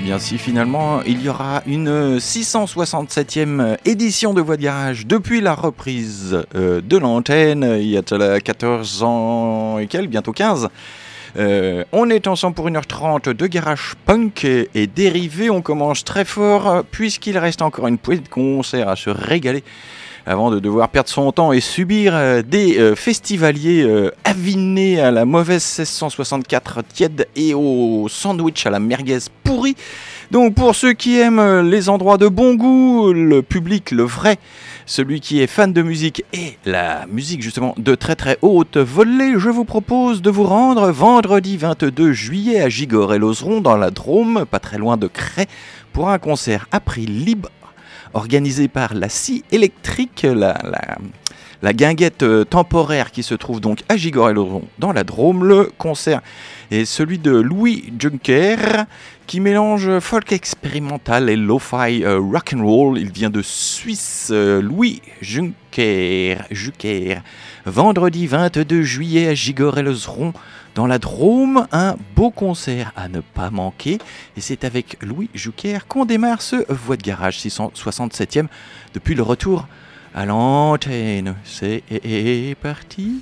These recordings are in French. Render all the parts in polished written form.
bien si finalement il y aura une 667e édition de Voix de Garage depuis la reprise de l'antenne il y a 14 ans et quelques, bientôt 15. On est ensemble pour 1h30 de garage punk et dérivé. On commence très fort puisqu'il reste encore une poignée de concerts à se régaler avant de devoir perdre son temps et subir des festivaliers avinés à la mauvaise 1664 tiède et au sandwich à la merguez pourrie. Donc pour ceux qui aiment les endroits de bon goût, le public, le vrai, celui qui est fan de musique et la musique justement de très très haute volée, je vous propose de vous rendre vendredi 22 juillet à Gigorel-Ozeron dans la Drôme, pas très loin de Cray, pour un concert à prix libre organisé par la Scie électrique, la guinguette temporaire qui se trouve donc à Gigorel-Ozeron dans la Drôme. Le concert est celui de Louis Juncker qui mélange folk expérimental et lo-fi rock'n'roll. Il vient de Suisse, Louis Juncker. Vendredi 22 juillet à Gigorel-Ozeron dans la Drôme, un beau concert à ne pas manquer. Et c'est avec Louis Juncker qu'on démarre ce Voix de Garage 667e depuis le retour à l'antenne. C'est parti.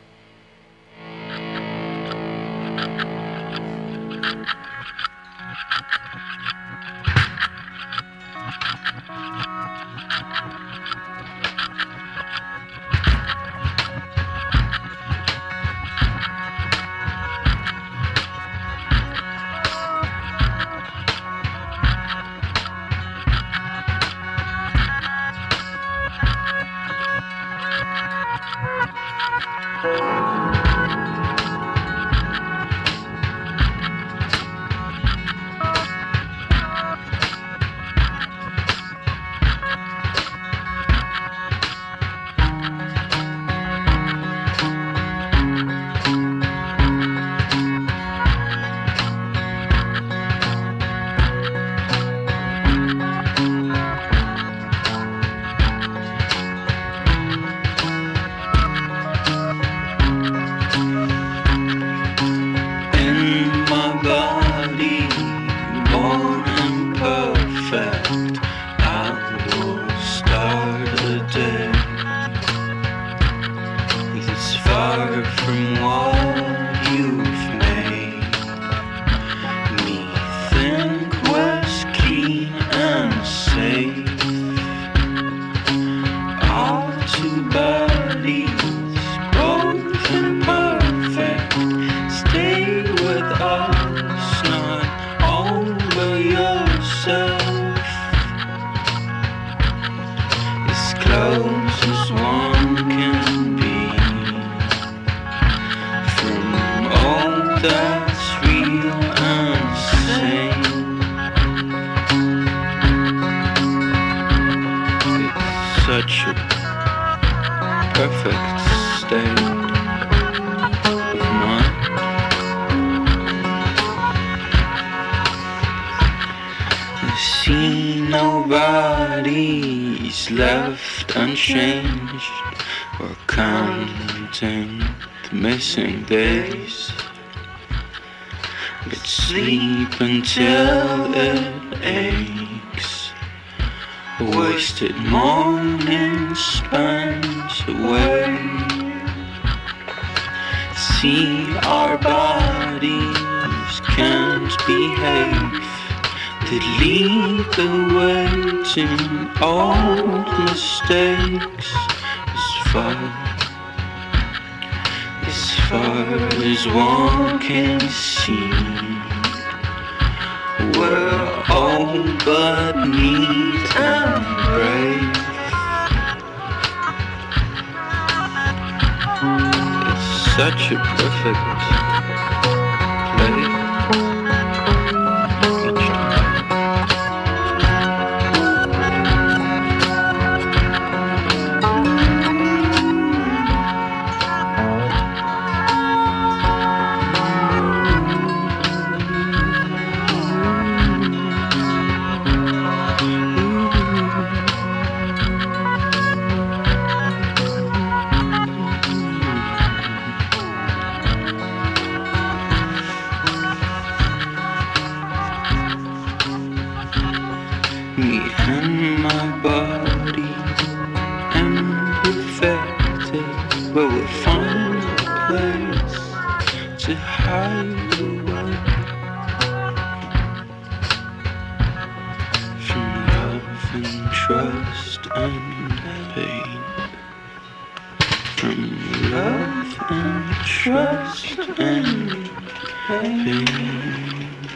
Missing days. Let's sleep until it aches. Wasted morning spent away. See our bodies can't behave. They lead the way to old mistakes. As far as one can see, we're all but neat and brave. It's such a perfect place. Me and my body am perfected, where we'll find a place to hide away from love and trust and pain. From love and trust and pain.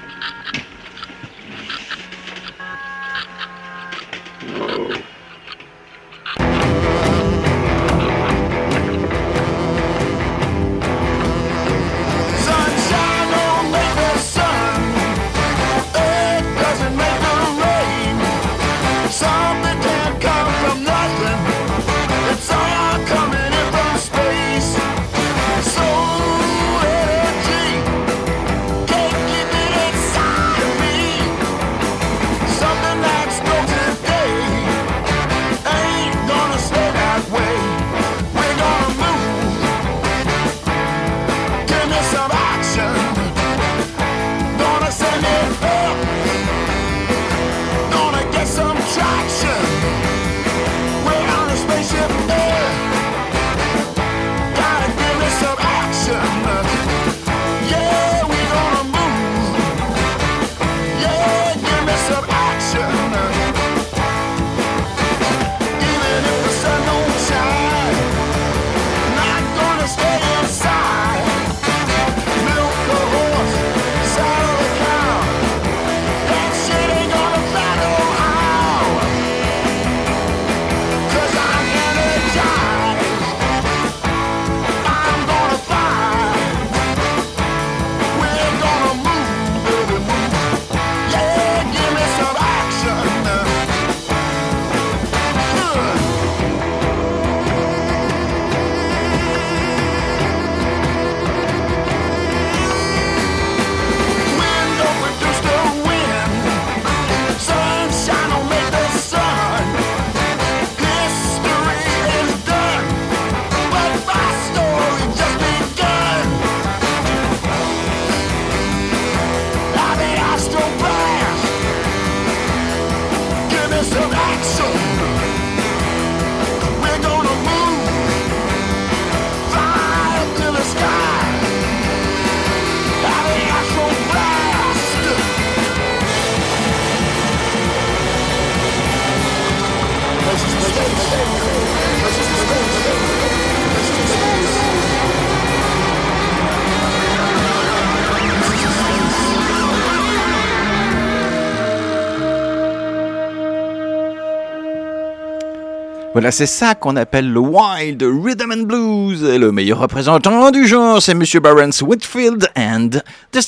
Voilà, c'est ça qu'on appelle le Wild Rhythm and Blues. Et le meilleur représentant du genre, c'est Monsieur Barrence Whitfield and The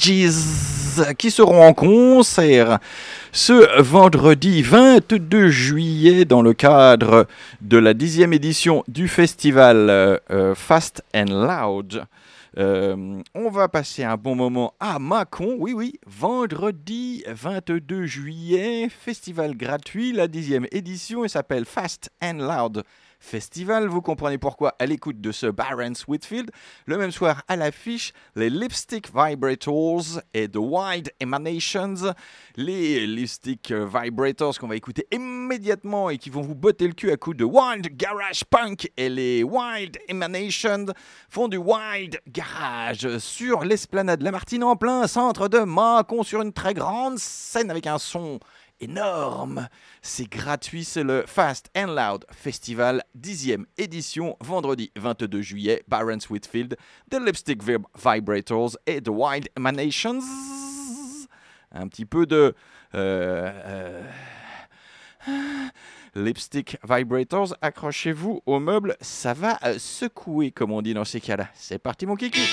Savages, qui seront en concert ce vendredi 22 juillet dans le cadre de la 10e édition du festival Fast and Loud. On va passer un bon moment à Mâcon, oui, vendredi 22 juillet, festival gratuit, la 10e édition, il s'appelle Fast and Loud Festival, vous comprenez pourquoi à l'écoute de ce Barrence Whitfield. Le même soir à l'affiche, les Lipstick Vibrators et The Wild Emanations. Les Lipstick Vibrators qu'on va écouter immédiatement et qui vont vous botter le cul à coups de Wild Garage Punk. Et les Wild Emanations font du Wild Garage sur l'esplanade Lamartine en plein centre de Mâcon sur une très grande scène avec un son énorme. C'est gratuit, c'est le Fast and Loud Festival, 10e édition, vendredi 22 juillet, Barrence Whitfield, The Lipstick Vibrators et The Wild Emanations. Un petit peu de Lipstick Vibrators, accrochez-vous au meuble, ça va secouer comme on dit dans ces cas-là. C'est parti mon kiki.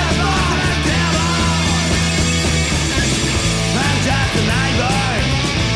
I'm just a night boy.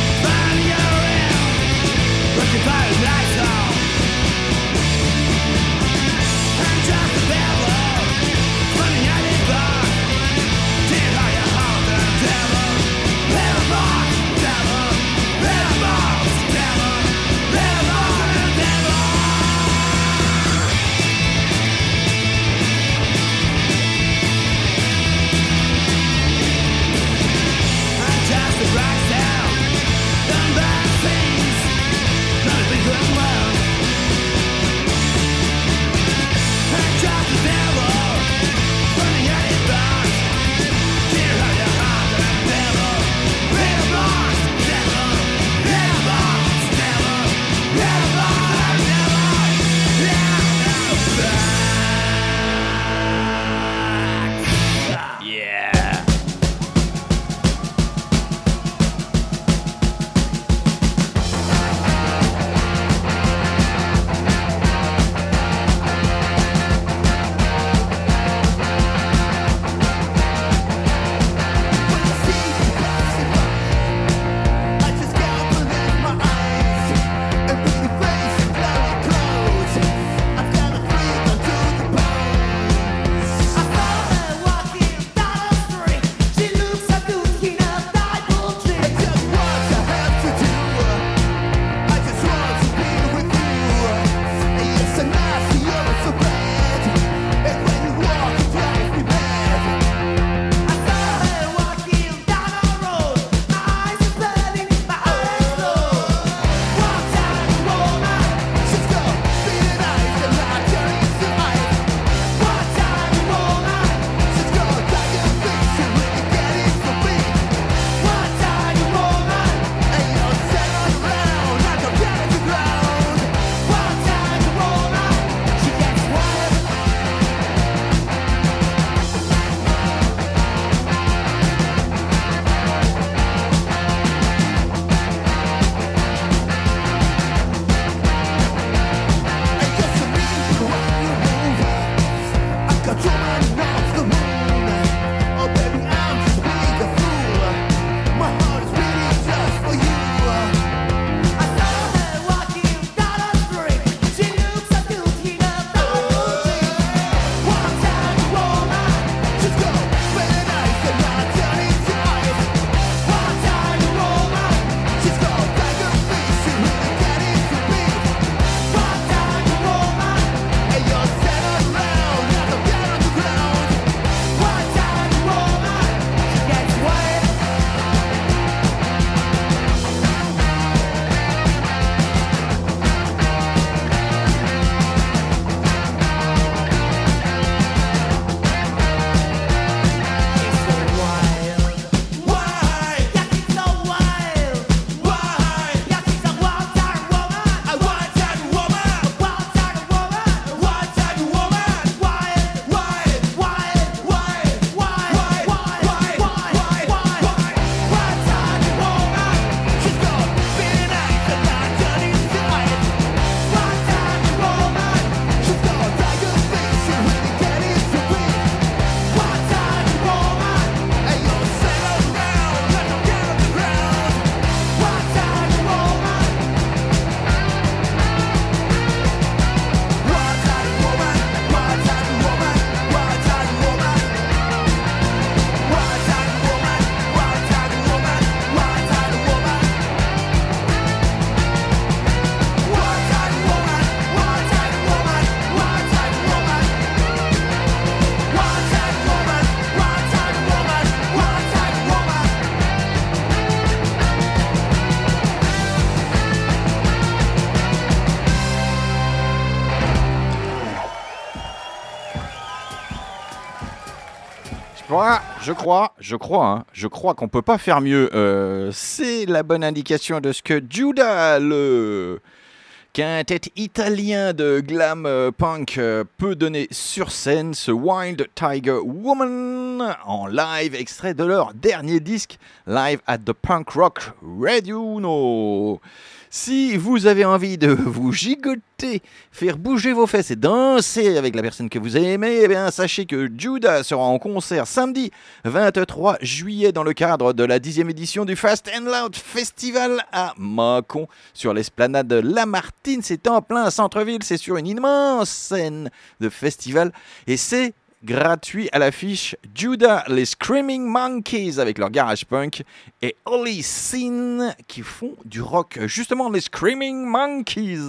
Je crois qu'on peut pas faire mieux. C'est la bonne indication de ce que Judas, le quintet italien de glam punk, peut donner sur scène. Ce Wild Tiger Woman en live, extrait de leur dernier disque, Live at the Punk Rock Radio Uno. Si vous avez envie de vous gigoter, faire bouger vos fesses et danser avec la personne que vous aimez, eh bien, sachez que Judas sera en concert samedi 23 juillet dans le cadre de la 10e édition du Fast and Loud Festival à Mâcon, sur l'esplanade Lamartine. C'est en plein centre-ville, c'est sur une immense scène de festival et c'est gratuit. À l'affiche, Judas, les Screaming Monkeys avec leur garage punk et Holy Sin qui font du rock. Justement, les Screaming Monkeys.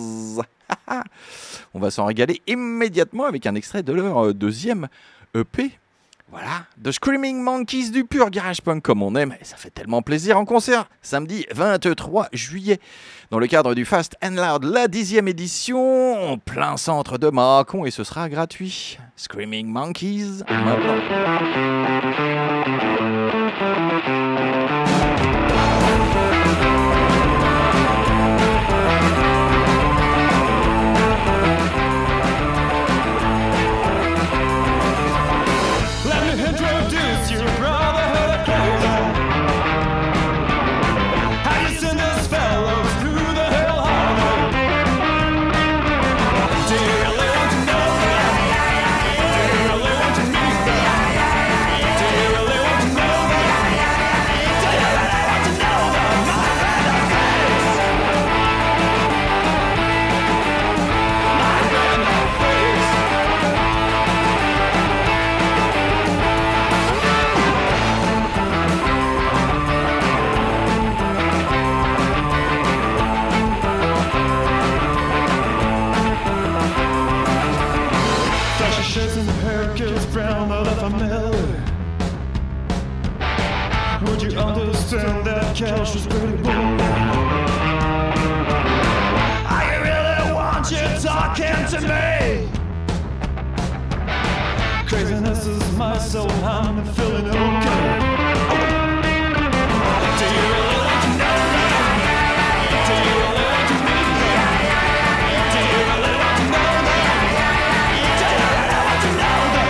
On va s'en régaler immédiatement avec un extrait de leur deuxième EP. Voilà, The Screaming Monkeys, du pur garage punk comme on aime, et ça fait tellement plaisir en concert, samedi 23 juillet, dans le cadre du Fast and Loud, la 10e édition, en plein centre de Mâcon, et ce sera gratuit. Screaming Monkeys, maintenant. Would you understand that cash was pretty boom? I really want you talking to me. Craziness is my soul, I'm feeling okay. Do you really want to know that? Do you really want to meet me? Do you really want to know that? Do you really want to know that?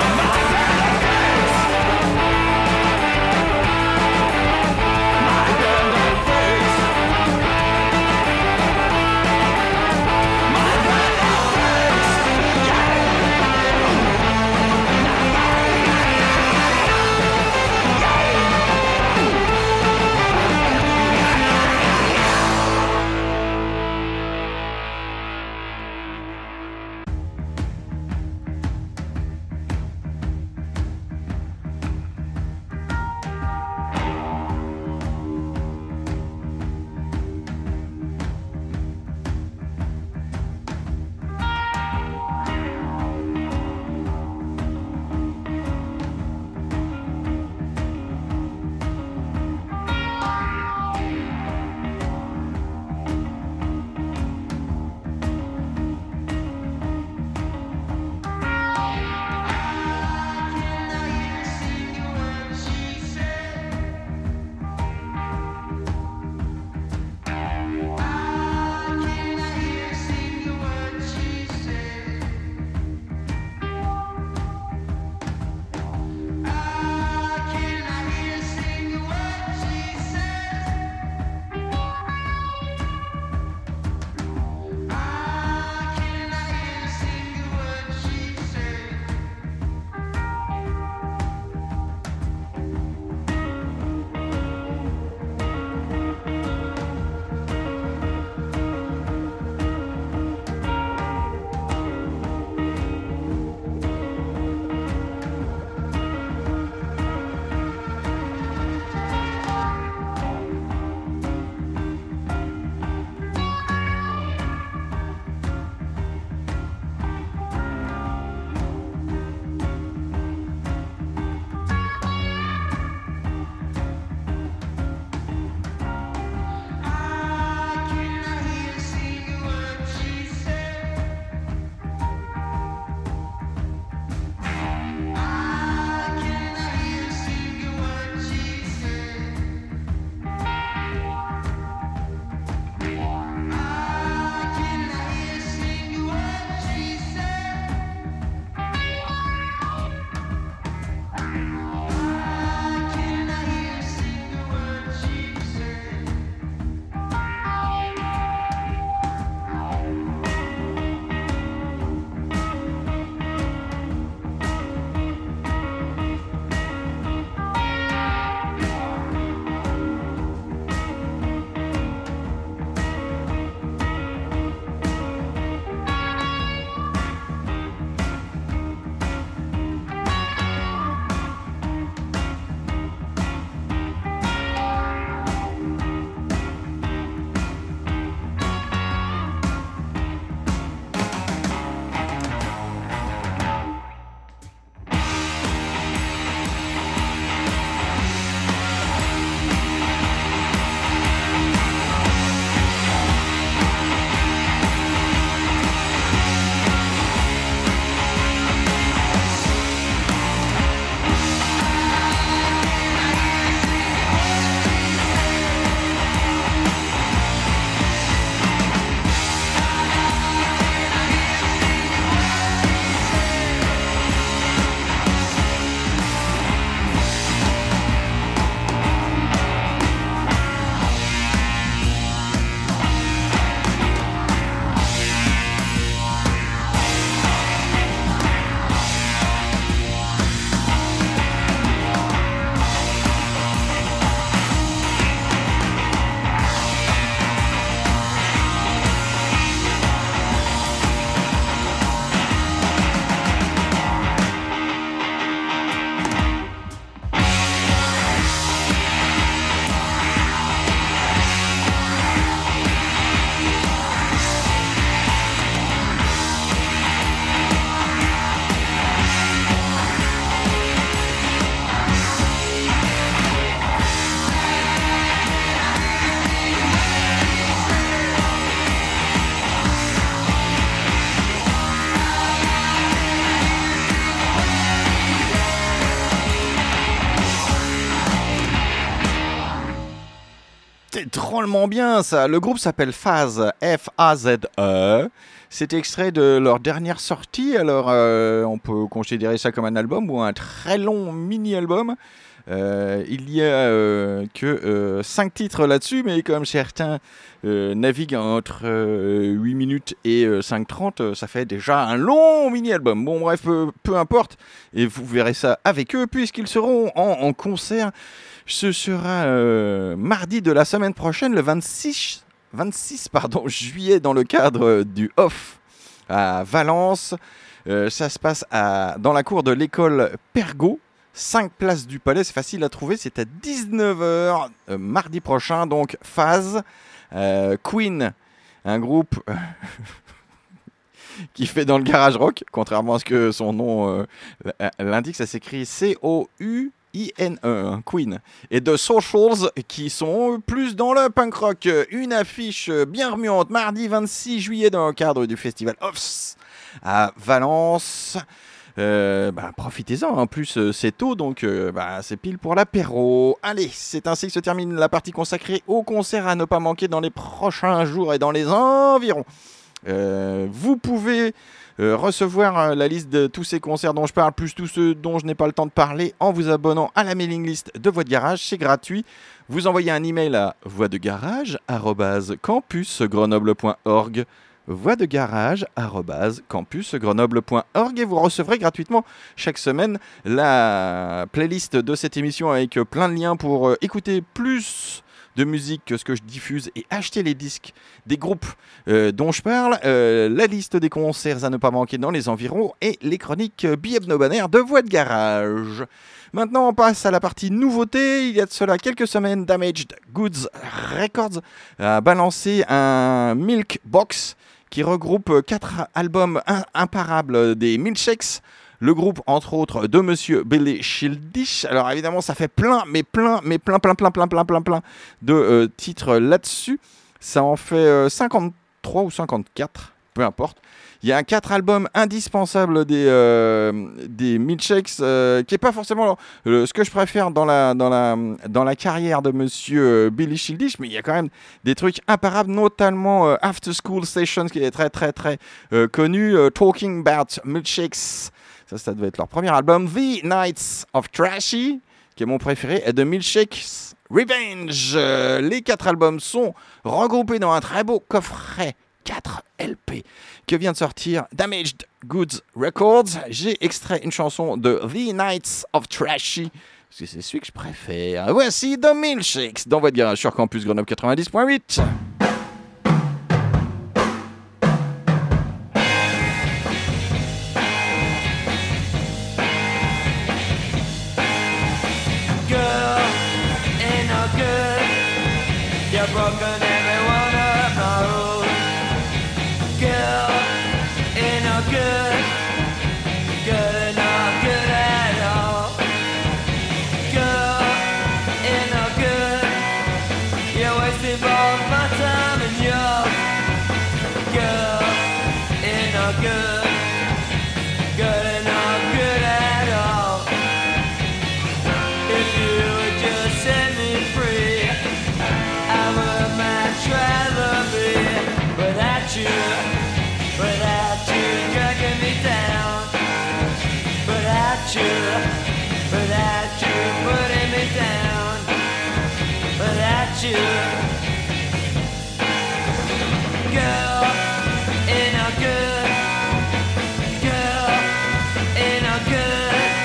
drôlement bien ça. Le groupe s'appelle Phase, F-A-Z-E. C'est extrait de leur dernière sortie. Alors, on peut considérer ça comme un album ou un très long mini-album. Il y a que 5 titres là-dessus, mais comme certains naviguent entre 8 minutes et 5:30, ça fait déjà un long mini-album. Bon, bref, peu importe. Et vous verrez ça avec eux, puisqu'ils seront en concert. Ce sera mardi de la semaine prochaine, le 26 juillet, dans le cadre du Off à Valence. Ça se passe dans la cour de l'école Pergaud, 5 places du Palais. C'est facile à trouver, c'est à 19h mardi prochain. Donc Phase, Queen, un groupe qui fait dans le garage rock, contrairement à ce que son nom l'indique. Ça s'écrit C-O-U I-N-E, Queen, et The Socials qui sont plus dans le punk rock. Une affiche bien remuante mardi 26 juillet dans le cadre du festival Offs à Valence. Profitez-en, en plus c'est tôt, donc c'est pile pour l'apéro. Allez, c'est ainsi que se termine la partie consacrée au concert à ne pas manquer dans les prochains jours et dans les environs. Vous pouvez recevoir la liste de tous ces concerts dont je parle, plus tous ceux dont je n'ai pas le temps de parler, en vous abonnant à la mailing list de Voix de Garage. C'est gratuit. Vous envoyez un email à voixdegarage@campusgrenoble.org, voixdegarage@campusgrenoble.org, et vous recevrez gratuitement chaque semaine la playlist de cette émission avec plein de liens pour écouter plus de musique que ce que je diffuse et acheter les disques des groupes dont je parle, la liste des concerts à ne pas manquer dans les environs et les chroniques bi-hebdomadaires de Voix de Garage. Maintenant, on passe à la partie nouveauté. Il y a de cela quelques semaines, Damaged Goods Records a balancé un Milk Box qui regroupe 4 albums imparables des Milkshakes. Le groupe, entre autres, de Monsieur Billy Childish. Alors évidemment, ça fait plein de titres là-dessus. Ça en fait 53 ou 54, peu importe. Il y a 4 albums indispensables des Milkshakes, qui n'est pas forcément ce que je préfère dans la carrière de Monsieur Billy Childish, mais il y a quand même des trucs imparables, notamment After School Sessions, qui est très connu, Talking About Milkshakes. Ça devait être leur premier album. The Nights of Trashy, qui est mon préféré, et The Milkshakes Revenge. Les 4 albums sont regroupés dans un très beau coffret 4 LP que vient de sortir Damaged Goods Records. J'ai extrait une chanson de The Nights of Trashy, parce que c'est celui que je préfère. Voici The Milkshakes dans votre garage sur Campus Grenoble 90.8. Broken every one of my rules. Girl, ain't no good. Good, not good at all. Girl, ain't no good. You're wasting both my time and yours. Girl, ain't no good. Good and not good at all. If you would just set me free, I would much rather be without you dragging me down, without you putting me down, without you. Girl, ain't no good. Girl, ain't no good.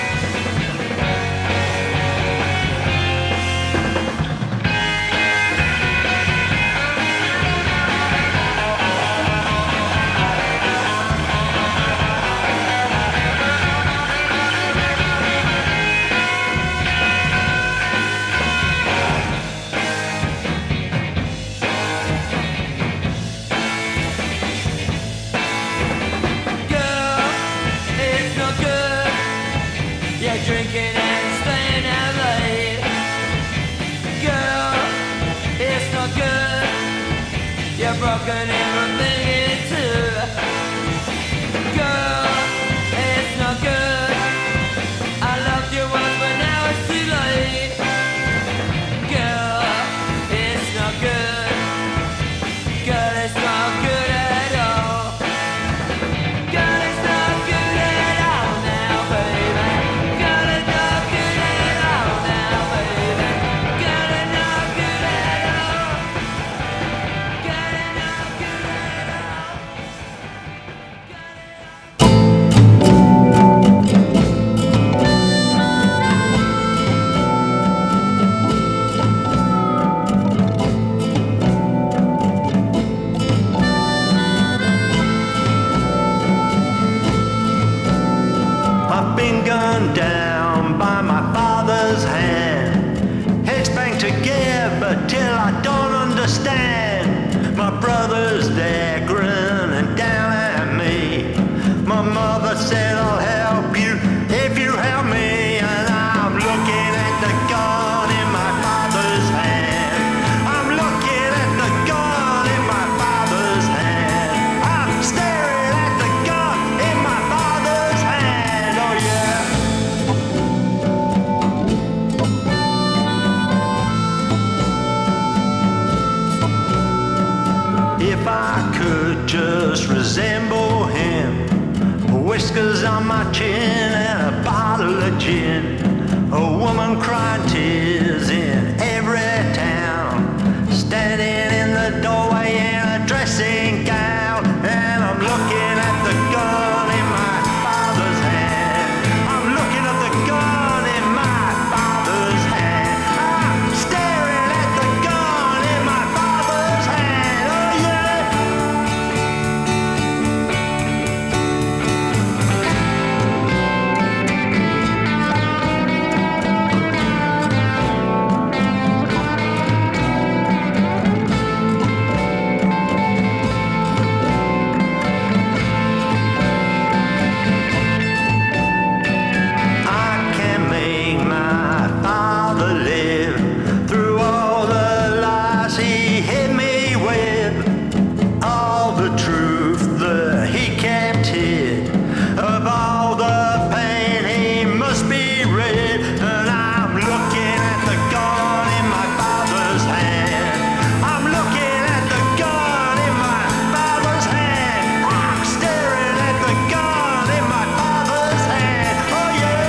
Drinking and staying out late. Girl, it's no good. You're broken everything in two. Girl, it's no good. I loved you once, but now it's too late. Girl, it's no good. My mother said I'll help you if you help me, and I'm looking at the gun in my father's hand. I'm looking at the gun in my father's hand. I'm staring at the gun in my father's hand. Oh yeah. If I could just resemble him, whiskers on my chin and a bottle of gin, a woman crying tears in every town, standing in the doorway in a dressing gown, and I'm looking at the gun in my father's hand. I'm looking at the gun in my father's hand. I'm staring at the gun in my father's hand. Oh yeah. I can make my father live through all the lies he hit me with, all the truth that he kept hid, of all the pain he must be rid. And I'm looking at the gun in my father's hand. I'm looking at the gun in my father's hand. I'm staring at the gun in my father's hand. Oh yeah.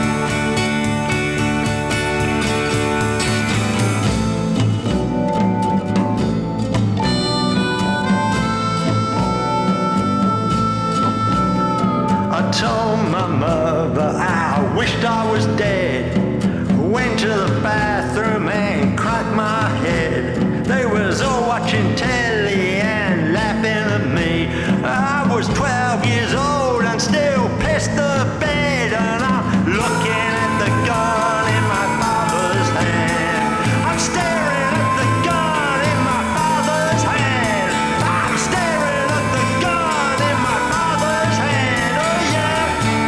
I told my mother I wished I was dead. Went to the bathroom and cracked my head. They was all watching telly and laughing at me. I was 12 years old and still pissed the bed, and I'm looking at the gun in my father's hand. I'm staring at the gun in my father's hand. I'm staring at the gun in my father's hand. Oh yeah.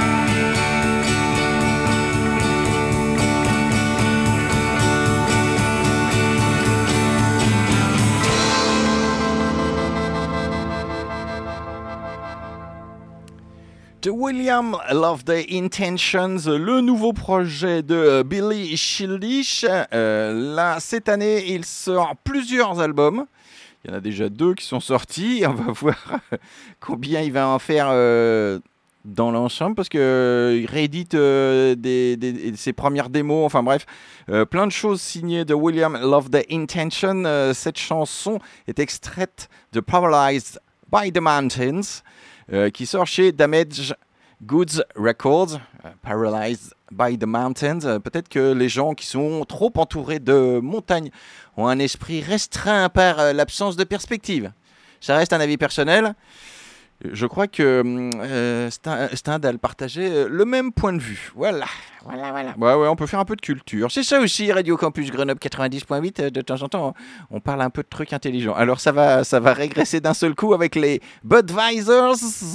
The William Love the Intentions, le nouveau projet de Billy Eilish. Là, cette année, il sort plusieurs albums. Il y en a déjà 2 qui sont sortis. On va voir combien il va en faire dans l'ensemble, parce qu'il réédite ses premières démos. Enfin bref, plein de choses signées de William Love the Intention. Cette chanson est extraite de Paralyzed by the Mountains, qui sort chez Damaged Goods Records. Paralyzed by the Mountains. Peut-être que les gens qui sont trop entourés de montagnes ont un esprit restreint par l'absence de perspective. Ça reste un avis personnel. Je crois que Stendhal partageait le même point de vue. Voilà. Ouais, on peut faire un peu de culture. C'est ça aussi, Radio Campus Grenoble 90.8. De temps en temps, on parle un peu de trucs intelligents. Alors, ça va régresser d'un seul coup avec les Budweisers.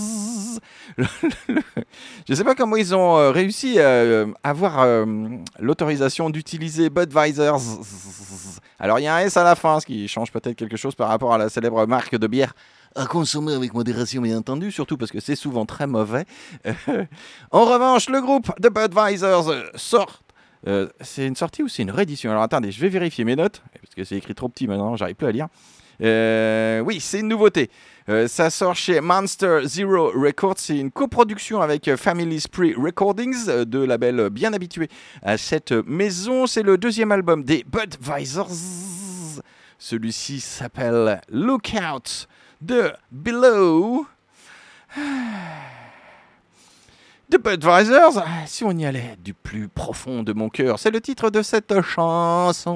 Je ne sais pas comment ils ont réussi à avoir l'autorisation d'utiliser Budweisers. Alors, il y a un S à la fin, ce qui change peut-être quelque chose par rapport à la célèbre marque de bière à consommer avec modération, bien entendu, surtout parce que c'est souvent très mauvais. En revanche, le groupe de Budweisers sort. C'est une sortie ou c'est une réédition? Alors attendez, je vais vérifier mes notes, parce que c'est écrit trop petit maintenant, j'arrive plus à lire. Oui, c'est une nouveauté. Ça sort chez Monster Zero Records. C'est une coproduction avec Family Spree Recordings, deux labels bien habitués à cette maison. C'est le deuxième album des Budweisers. Celui-ci s'appelle Lookout de Below. The Budweisers, si on y allait du plus profond de mon cœur, c'est le titre de cette chanson.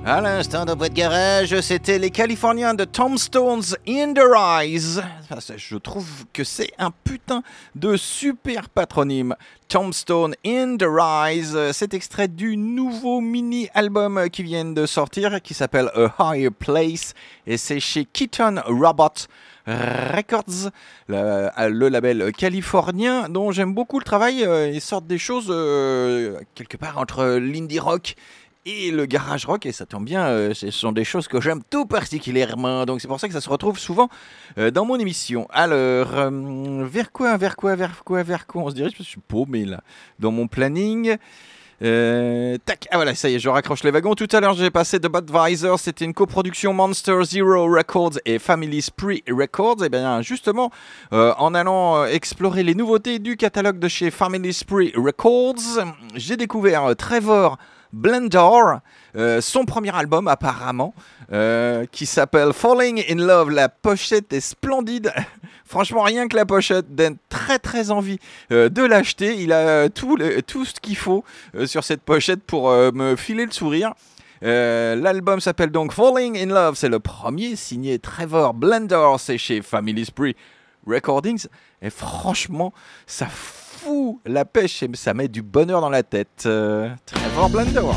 À l'instant de Boîte Garage, c'était les Californiens de Tombstones in the Rise. Je trouve que c'est un putain de super patronyme. Tombstone in the Rise, c'est extrait du nouveau mini-album qui vient de sortir, qui s'appelle A Higher Place, et c'est chez Keaton Robot Records, le label californien dont j'aime beaucoup le travail. Ils sortent des choses quelque part entre l'indie rock et le garage rock, et ça tombe bien, ce sont des choses que j'aime tout particulièrement, donc c'est pour ça que ça se retrouve souvent dans mon émission. Alors, vers quoi on se dirige? Je suis paumé là, dans mon planning. Tac, ah voilà, ça y est, je raccroche les wagons. Tout à l'heure, j'ai passé The Budweiser, c'était une coproduction Monster Zero Records et Family Spree Records. Et bien, justement, en allant explorer les nouveautés du catalogue de chez Family Spree Records, j'ai découvert Trevor Blendor, son premier album apparemment, qui s'appelle Falling in Love. La pochette est splendide. Franchement, rien que la pochette donne très très envie de l'acheter. Il a tout ce qu'il faut sur cette pochette pour me filer le sourire. L'album s'appelle donc Falling in Love. C'est le premier signé Trevor Blendor. C'est chez Family Spree Recordings. Et franchement, ça fout la pêche et ça met du bonheur dans la tête. Trevor Blendor.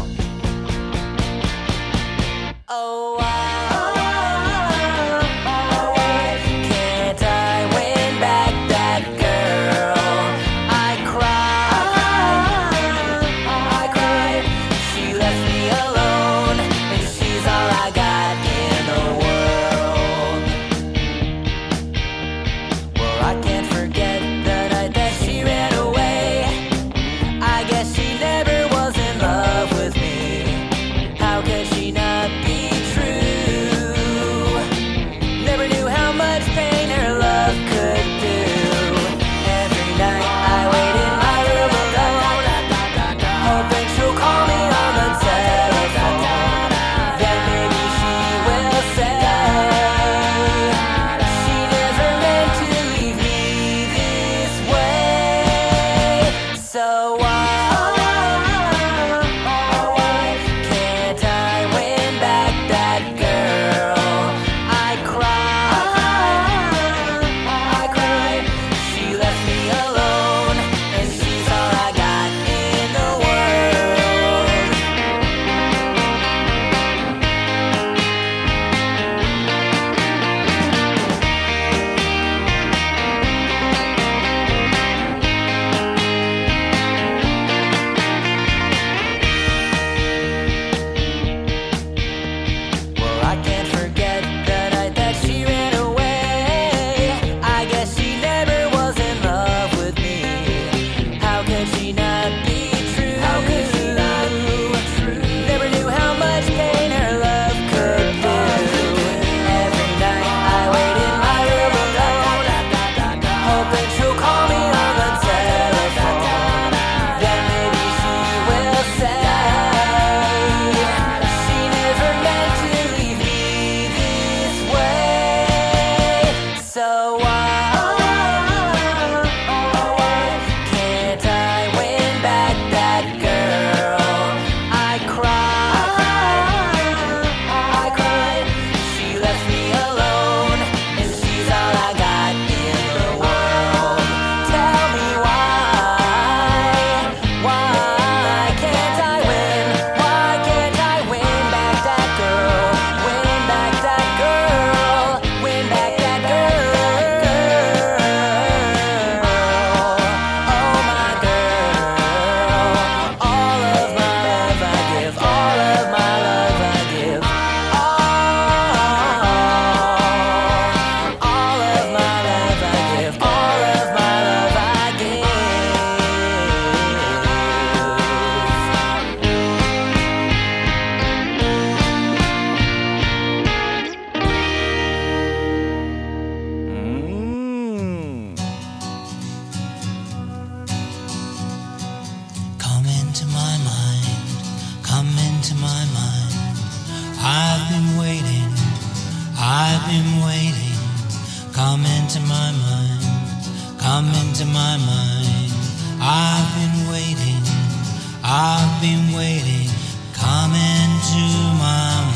Oh, I've been waiting. Come into my mind. Come into my mind. I've been waiting. I've been waiting. Come into my mind.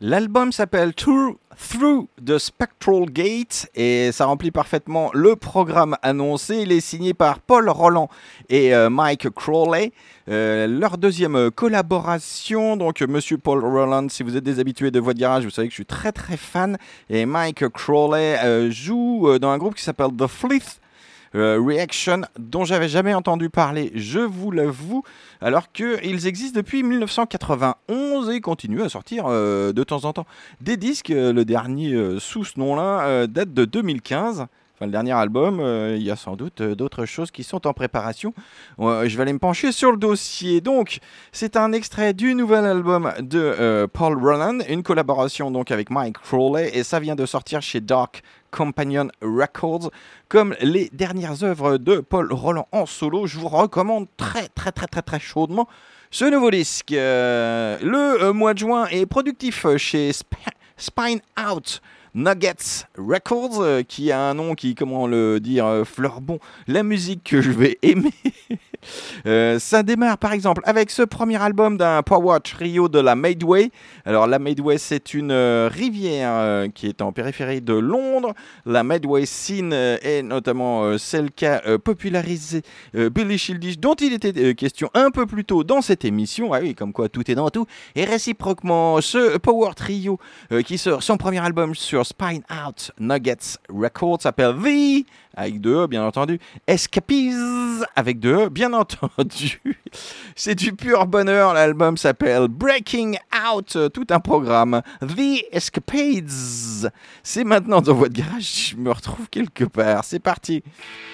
L'album s'appelle Through the Spectral Gate et ça remplit parfaitement le programme annoncé. Il est signé par Paul Roland et Mike Crowley. Leur deuxième collaboration, donc Monsieur Paul Roland, si vous êtes des habitués de Voix de Garage, vous savez que je suis très très fan. Et Mike Crowley joue dans un groupe qui s'appelle The Fleet Reaction, dont j'avais jamais entendu parler, je vous l'avoue, alors qu'ils existent depuis 1991 et continuent à sortir de temps en temps des disques. Le dernier sous ce nom-là date de 2015. Enfin, le dernier album, il y a sans doute d'autres choses qui sont en préparation. Je vais aller me pencher sur le dossier. Donc, c'est un extrait du nouvel album de Paul Roland, une collaboration donc avec Mike Crowley, et ça vient de sortir chez Dark Companion Records. Comme les dernières œuvres de Paul Roland en solo, je vous recommande très chaudement ce nouveau disque. Le mois de juin est productif chez Spine Out Nuggets Records, qui a un nom qui, comment le dire, fleurbon la musique que je vais aimer. Ça démarre par exemple avec ce premier album d'un power trio de la Medway. Alors la Medway, c'est une rivière qui est en périphérie de Londres. La Medway scene est notamment celle qu'a popularisé Billy Childish, dont il était question un peu plus tôt dans cette émission. Ah oui, comme quoi tout est dans tout. Et réciproquement, ce power trio qui sort son premier album sur Spine Out Nuggets Records s'appelle The, avec deux E bien entendu, Escapees avec deux E bien entendu. C'est du pur bonheur, l'album s'appelle Breaking Out, tout un programme, The Escapades. C'est maintenant dans votre garage, je me retrouve quelque part, c'est parti.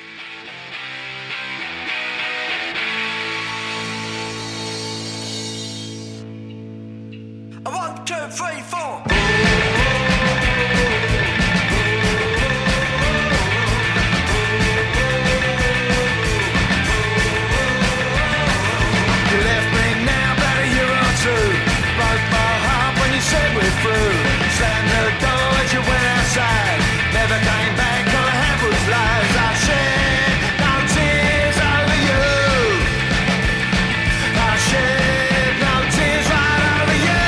1, 2, 3, 4. You left me now about a year or two. Broke my heart when you said we're through. Slammed the door as you went outside. Never came back, all I had was lies. I shed no tears over you. I shed no tears right over you.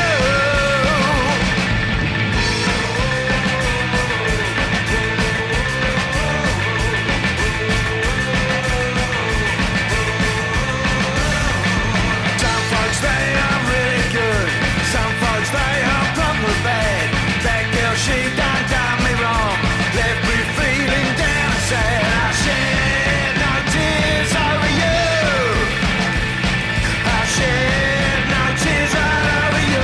Some folks they are really good. Some folks they are proper bad. That girl she done me wrong. Left me feeling down and sad. I shed no tears over you. I shed no tears right over you.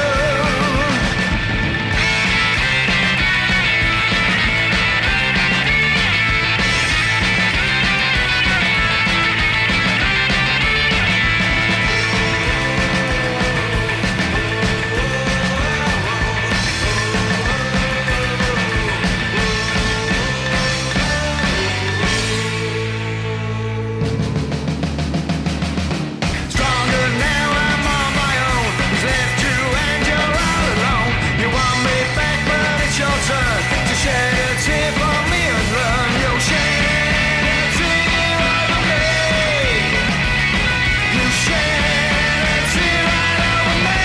Stronger now, I'm on my own. Who's left you and you're all alone? You want me back, but it's your turn to shed a tear for me and run. You'll shed a tear over me. You shed a tear right over me.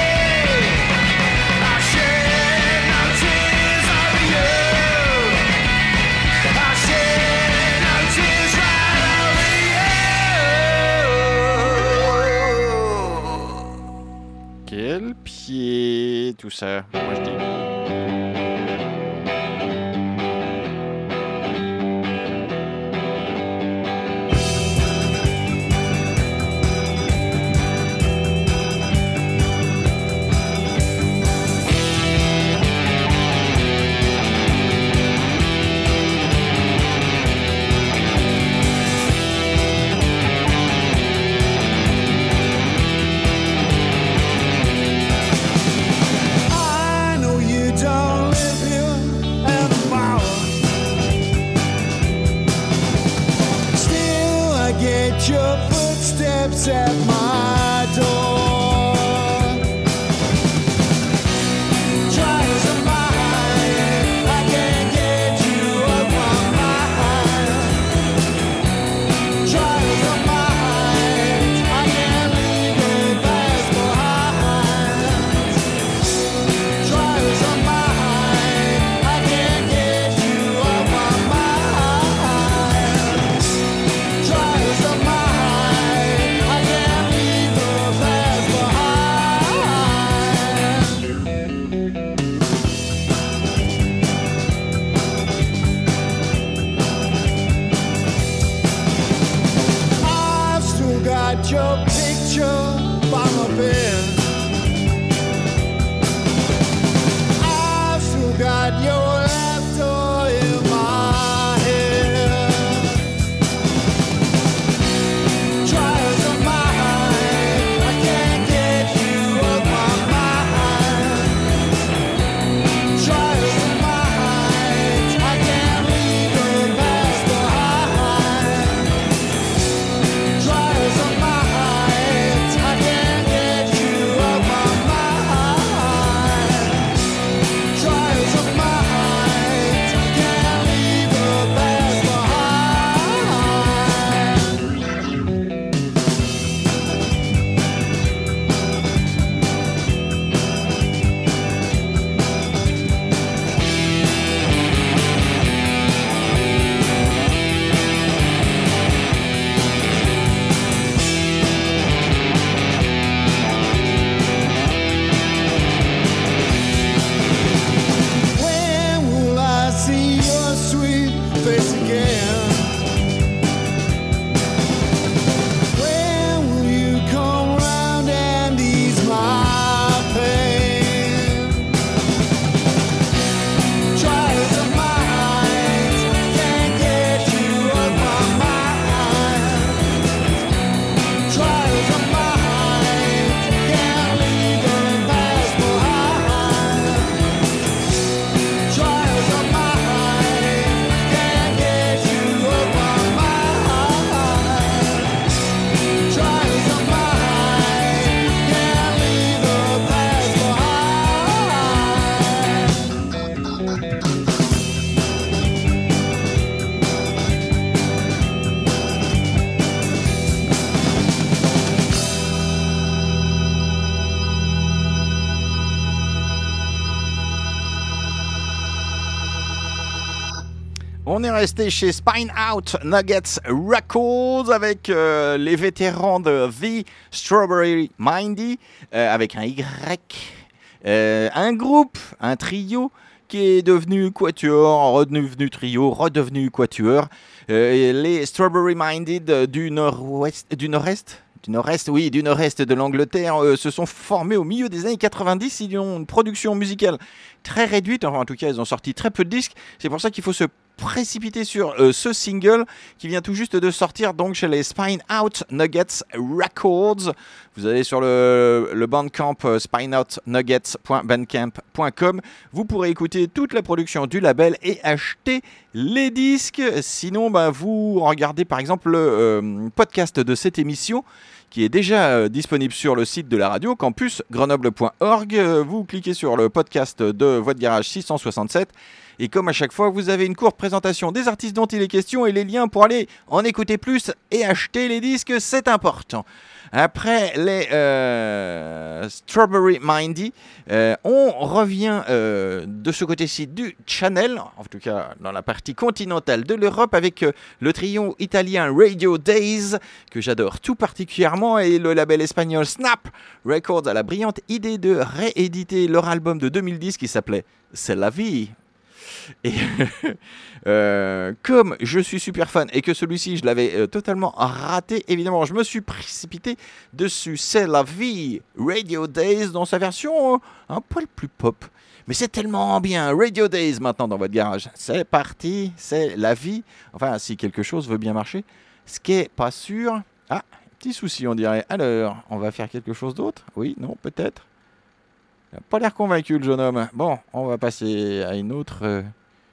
I shed no tears over you. I shed no tears right over you. Quel pied, tout ça, moi je dis. I know you don't live On est resté chez Spine Out Nuggets Records avec les vétérans de The Strawberry Mindy, avec un Y, un groupe, un trio qui est devenu quatuor, redevenu trio, redevenu quatuor. Les Strawberry Minded du nord-est de l'Angleterre se sont formés au milieu des années 90. Ils ont une production musicale très réduite, enfin en tout cas ils ont sorti très peu de disques. C'est pour ça qu'il faut se précipiter sur ce single qui vient tout juste de sortir donc chez les Spine Out Nuggets Records. Vous allez sur le Bandcamp spineoutnuggets.bandcamp.com. Vous pourrez écouter toute la production du label et acheter les disques. Sinon, vous regardez par exemple le podcast de cette émission qui est déjà disponible sur le site de la radio, campusgrenoble.org. Vous cliquez sur le podcast de Voix de Garage 667. Et comme à chaque fois, vous avez une courte présentation des artistes dont il est question et les liens pour aller en écouter plus et acheter les disques, c'est important. Après les Strawberry Mindy, on revient de ce côté-ci du Channel, en tout cas dans la partie continentale de l'Europe, avec le trio italien Radio Days, que j'adore tout particulièrement, et le label espagnol Snap Records a la brillante idée de rééditer leur album de 2010 qui s'appelait C'est la vie. Et comme je suis super fan et que celui-ci je l'avais totalement raté, évidemment je me suis précipité dessus. C'est la vie, Radio Days dans sa version un poil plus pop, mais c'est tellement bien. Radio Days maintenant dans votre garage, c'est parti, c'est la vie. Enfin si quelque chose veut bien marcher, ce qui est pas sûr. Ah, petit souci on dirait. Alors on va faire quelque chose d'autre. Oui, non, peut-être. Il n'a pas l'air convaincu le jeune homme. Bon, on va passer à une autre...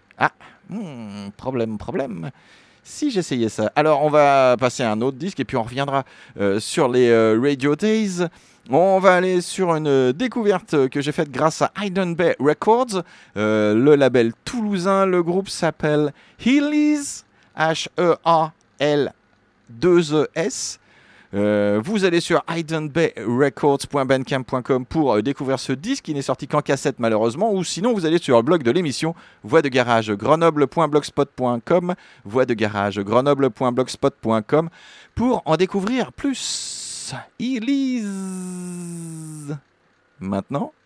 problème. Si j'essayais ça. Alors, on va passer à un autre disque et puis on reviendra sur les Radio Days. On va aller sur une découverte que j'ai faite grâce à Hidden Bay Records, le label toulousain. Le groupe s'appelle Healys, H-E-A-L-2-E-S. Vous allez sur hiddenbayrecords.bandcamp.com pour découvrir ce disque qui n'est sorti qu'en cassette malheureusement, ou sinon vous allez sur le blog de l'émission Voix de Garage grenoble.blogspot.com, Voix de Garage grenoble.blogspot.com pour en découvrir plus. Elise maintenant.